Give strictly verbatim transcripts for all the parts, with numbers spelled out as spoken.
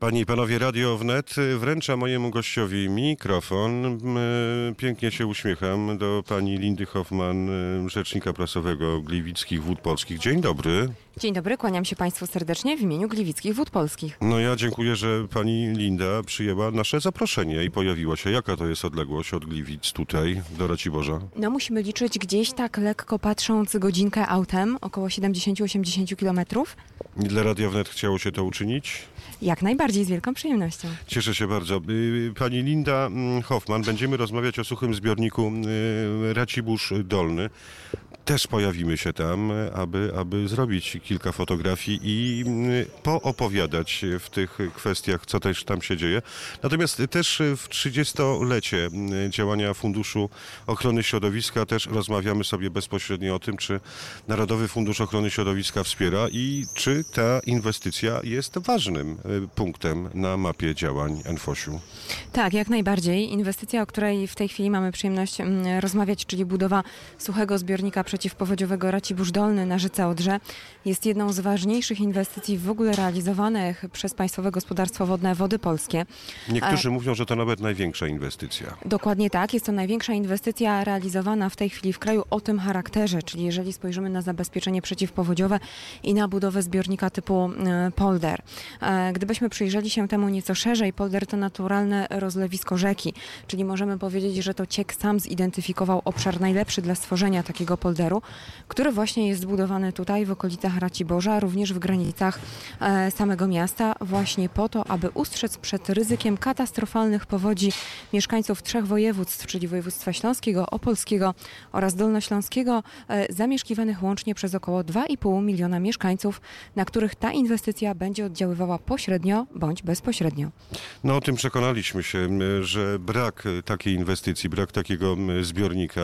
Panie i panowie, Radio Wnet wręcza mojemu gościowi mikrofon. Pięknie się uśmiecham do pani Lindy Hoffman, rzecznika prasowego Gliwickich Wód Polskich. Dzień dobry. Dzień dobry, kłaniam się państwu serdecznie w imieniu Gliwickich Wód Polskich. No ja dziękuję, że pani Linda przyjęła nasze zaproszenie i pojawiła się. Jaka to jest odległość od Gliwic tutaj do Raciborza? No musimy liczyć gdzieś tak lekko patrząc godzinkę autem, około siedemdziesiąt do osiemdziesięciu kilometrów. I dla Radia Wnet chciało się to uczynić? Jak najbardziej, z wielką przyjemnością. Cieszę się bardzo. Pani Linda Hoffman, będziemy rozmawiać o suchym zbiorniku Racibórz Dolny. Też pojawimy się tam, aby, aby zrobić kilka fotografii i poopowiadać w tych kwestiach, co też tam się dzieje. Natomiast też w trzydziestolecie działania Funduszu Ochrony Środowiska też rozmawiamy sobie bezpośrednio o tym, czy Narodowy Fundusz Ochrony Środowiska wspiera i czy ta inwestycja jest ważnym punktem na mapie działań N F O ś-u. Tak, jak najbardziej. Inwestycja, o której w tej chwili mamy przyjemność rozmawiać, czyli budowa suchego zbiornika przeciwpowodziowego Racibórz Dolny na rzece Odrze, jest jedną z ważniejszych inwestycji w ogóle realizowanych przez Państwowe Gospodarstwo Wodne Wody Polskie. Niektórzy A... mówią, że to nawet największa inwestycja. Dokładnie tak. Jest to największa inwestycja realizowana w tej chwili w kraju o tym charakterze, czyli jeżeli spojrzymy na zabezpieczenie przeciwpowodziowe i na budowę zbiornika typu polder. Gdybyśmy przyjrzeli się temu nieco szerzej, polder to naturalne rozlewisko rzeki, czyli możemy powiedzieć, że to ciek sam zidentyfikował obszar najlepszy dla stworzenia takiego polderu, który właśnie jest zbudowany tutaj w okolicach Raciborza, również w granicach e, samego miasta, właśnie po to, aby ustrzec przed ryzykiem katastrofalnych powodzi mieszkańców trzech województw, czyli województwa śląskiego, opolskiego oraz dolnośląskiego, e, zamieszkiwanych łącznie przez około dwa i pół miliona mieszkańców, na których ta inwestycja będzie oddziaływała pośrednio bądź bezpośrednio. No o tym przekonaliśmy się, że brak takiej inwestycji, brak takiego zbiornika,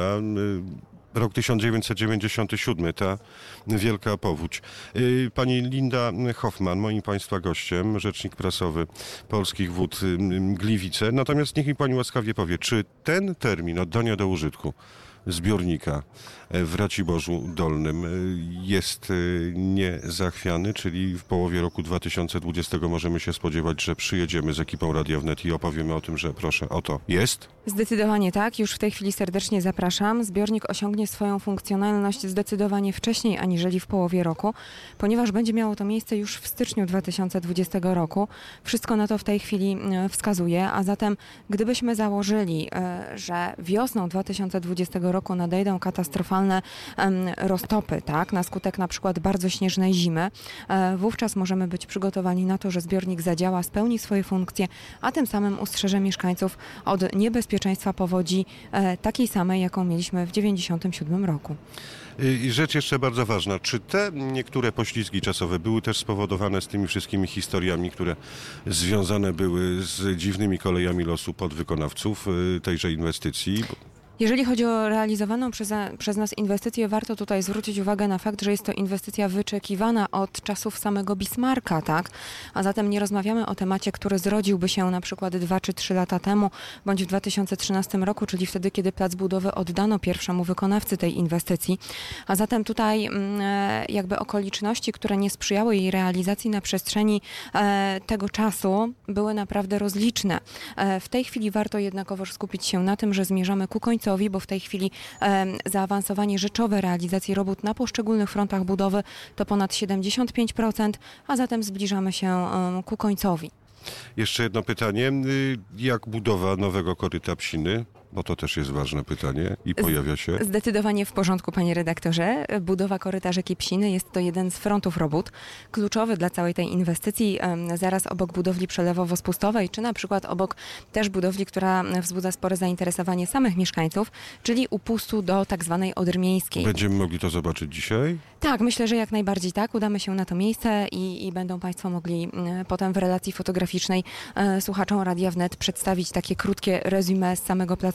rok tysiąc dziewięćset dziewięćdziesiąty siódmy, ta wielka powódź. Pani Linda Hoffman, moim państwa gościem, rzecznik prasowy Polskich Wód Gliwice. Natomiast niech mi pani łaskawie powie, czy ten termin oddania do użytku zbiornika w Raciborzu Dolnym jest niezachwiany, czyli w połowie roku dwa tysiące dwudziestego możemy się spodziewać, że przyjedziemy z ekipą Radia Wnet i opowiemy o tym, że proszę, oto jest? Zdecydowanie tak. Już w tej chwili serdecznie zapraszam. Zbiornik osiągnie swoją funkcjonalność zdecydowanie wcześniej aniżeli w połowie roku, ponieważ będzie miało to miejsce już w styczniu dwa tysiące dwudziestego roku. Wszystko na to w tej chwili wskazuje, a zatem gdybyśmy założyli, że wiosną dwa tysiące dwudziestego roku nadejdą katastrofalne roztopy, tak, na skutek na przykład bardzo śnieżnej zimy, wówczas możemy być przygotowani na to, że zbiornik zadziała, spełni swoje funkcje, a tym samym ustrzeże mieszkańców od niebezpieczeństwa powodzi takiej samej, jaką mieliśmy w dziewięćdziesiątym siódmym roku. I rzecz jeszcze bardzo ważna, czy te niektóre poślizgi czasowe były też spowodowane z tymi wszystkimi historiami, które związane były z dziwnymi kolejami losu podwykonawców tejże inwestycji? Jeżeli chodzi o realizowaną przez, przez nas inwestycję, warto tutaj zwrócić uwagę na fakt, że jest to inwestycja wyczekiwana od czasów samego Bismarcka, tak? A zatem nie rozmawiamy o temacie, który zrodziłby się na przykład dwa czy trzy lata temu, bądź w dwa tysiące trzynastym roku, czyli wtedy, kiedy plac budowy oddano pierwszemu wykonawcy tej inwestycji. A zatem tutaj jakby okoliczności, które nie sprzyjały jej realizacji na przestrzeni tego czasu, były naprawdę rozliczne. W tej chwili warto jednakowoż skupić się na tym, że zmierzamy ku końcowi, bo w tej chwili e, zaawansowanie rzeczowe realizacji robót na poszczególnych frontach budowy to ponad siedemdziesiąt pięć procent, a zatem zbliżamy się e, ku końcowi. Jeszcze jedno pytanie. Jak budowa nowego koryta Psiny? Bo to też jest ważne pytanie i pojawia się. Zdecydowanie w porządku, panie redaktorze. Budowa koryta rzeki Psiny jest to jeden z frontów robót, kluczowy dla całej tej inwestycji, zaraz obok budowli przelewowo-spustowej, czy na przykład obok też budowli, która wzbudza spore zainteresowanie samych mieszkańców, czyli upustu do tak zwanej Odry Miejskiej. Będziemy mogli to zobaczyć dzisiaj? Tak, myślę, że jak najbardziej tak. Udamy się na to miejsce i, i będą państwo mogli potem w relacji fotograficznej e, słuchaczom Radia Wnet przedstawić takie krótkie resume z samego placu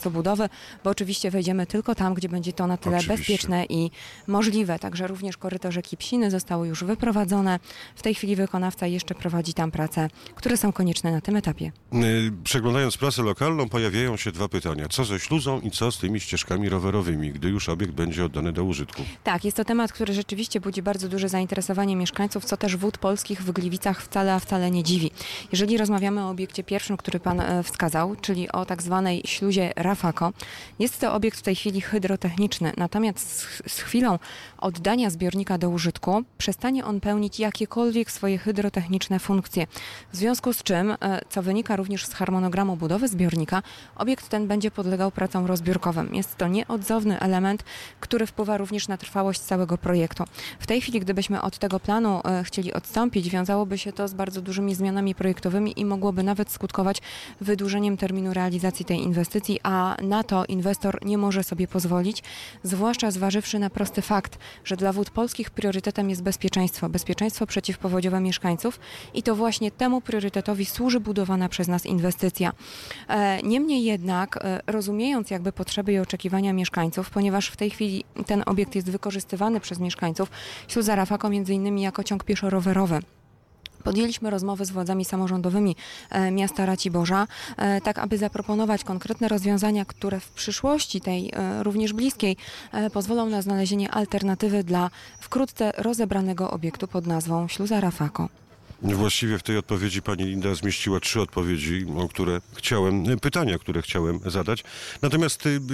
placu budowy, bo oczywiście wejdziemy tylko tam, gdzie będzie to na tyle Oczywiście. bezpieczne i możliwe. Także również koryto rzeki Psiny zostały już wyprowadzone. W tej chwili wykonawca jeszcze prowadzi tam prace, które są konieczne na tym etapie. Y, Przeglądając prasę lokalną, pojawiają się dwa pytania. Co ze śluzą i co z tymi ścieżkami rowerowymi, gdy już obiekt będzie oddany do użytku? Tak, jest to temat, który rzeczywiście budzi bardzo duże zainteresowanie mieszkańców, co też Wód Polskich w Gliwicach wcale, a wcale nie dziwi. Jeżeli rozmawiamy o obiekcie pierwszym, który pan e, wskazał, czyli o tak zwanej śluzie Rafako, jest to obiekt w tej chwili hydrotechniczny, natomiast z, z chwilą oddania zbiornika do użytku przestanie on pełnić jakiekolwiek swoje hydrotechniczne funkcje. W związku z czym, e, co wynika również z harmonogramu budowy zbiornika, obiekt ten będzie podlegał pracom rozbiórkowym. Jest to nieodzowny element, który wpływa również na trwałość całego projektu. W tej chwili, gdybyśmy od tego planu e, chcieli odstąpić, wiązałoby się to z bardzo dużymi zmianami projektowymi i mogłoby nawet skutkować wydłużeniem terminu realizacji tej inwestycji, a na to inwestor nie może sobie pozwolić, zwłaszcza zważywszy na prosty fakt, że dla Wód Polskich priorytetem jest bezpieczeństwo, bezpieczeństwo przeciwpowodziowe mieszkańców i to właśnie temu priorytetowi służy budowana przez nas inwestycja. E, niemniej jednak, e, rozumiejąc jakby potrzeby i oczekiwania mieszkańców, ponieważ w tej chwili ten obiekt jest wykorzystywany przez mieszkańców, śluza Rafako między innymi jako ciąg pieszo-rowerowy. Podjęliśmy rozmowy z władzami samorządowymi e, miasta Raciborza, e, tak aby zaproponować konkretne rozwiązania, które w przyszłości tej e, również bliskiej e, pozwolą na znalezienie alternatywy dla wkrótce rozebranego obiektu pod nazwą śluza Rafako. Właściwie w tej odpowiedzi pani Linda zmieściła trzy odpowiedzi, o które chciałem, pytania, które chciałem zadać. Natomiast y, y,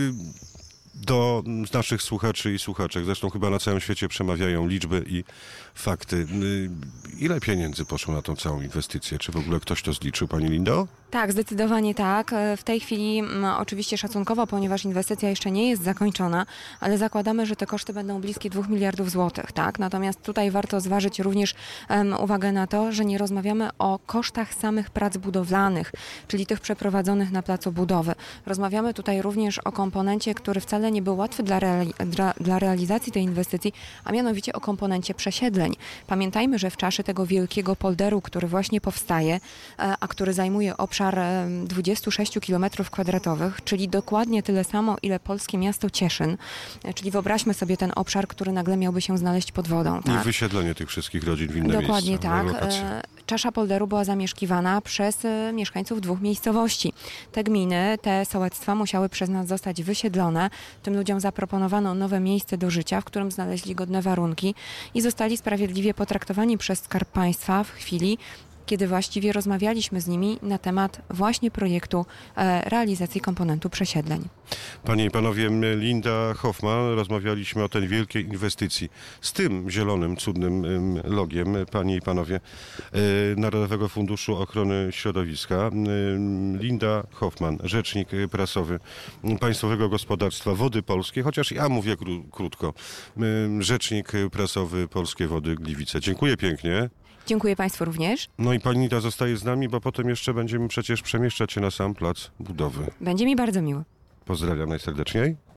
do naszych słuchaczy i słuchaczek, zresztą chyba na całym świecie przemawiają liczby i fakty. Y, Ile pieniędzy poszło na tą całą inwestycję? Czy w ogóle ktoś to zliczył, pani Lindo? Tak, zdecydowanie tak. W tej chwili m, oczywiście szacunkowo, ponieważ inwestycja jeszcze nie jest zakończona, ale zakładamy, że te koszty będą bliskie dwóch miliardów złotych, tak? Natomiast tutaj warto zważyć również um, uwagę na to, że nie rozmawiamy o kosztach samych prac budowlanych, czyli tych przeprowadzonych na placu budowy. Rozmawiamy tutaj również o komponencie, który wcale nie był łatwy dla, reali- dla, dla realizacji tej inwestycji, a mianowicie o komponencie przesiedleń. Pamiętajmy, że w czasie tego wielkiego polderu, który właśnie powstaje, a który zajmuje obszar dwadzieścia sześć kilometrów kwadratowych, czyli dokładnie tyle samo, ile polskie miasto Cieszyn. Czyli wyobraźmy sobie ten obszar, który nagle miałby się znaleźć pod wodą. Tak? I wysiedlenie tych wszystkich rodzin w inne Dokładnie miejsca. tak. Relokacje. Czasza polderu była zamieszkiwana przez mieszkańców dwóch miejscowości. Te gminy, te sołectwa musiały przez nas zostać wysiedlone. Tym ludziom zaproponowano nowe miejsce do życia, w którym znaleźli godne warunki i zostali sprawiedliwie potraktowani przez Skarb Państwa w chwili, kiedy właściwie rozmawialiśmy z nimi na temat właśnie projektu e, realizacji komponentu przesiedleń. Panie i panowie, Linda Hoffman, rozmawialiśmy o tej wielkiej inwestycji z tym zielonym, cudnym ym, logiem, panie i panowie, y, Narodowego Funduszu Ochrony Środowiska. Y, Linda Hoffman, rzecznik prasowy Państwowego Gospodarstwa Wody Polskie, chociaż ja mówię kró- krótko, y, rzecznik prasowy Polskie Wody Gliwice. Dziękuję pięknie. Dziękuję Państwu również. No i pani Linda zostaje z nami, bo potem jeszcze będziemy przecież przemieszczać się na sam plac budowy. Będzie mi bardzo miło. Pozdrawiam najserdeczniej.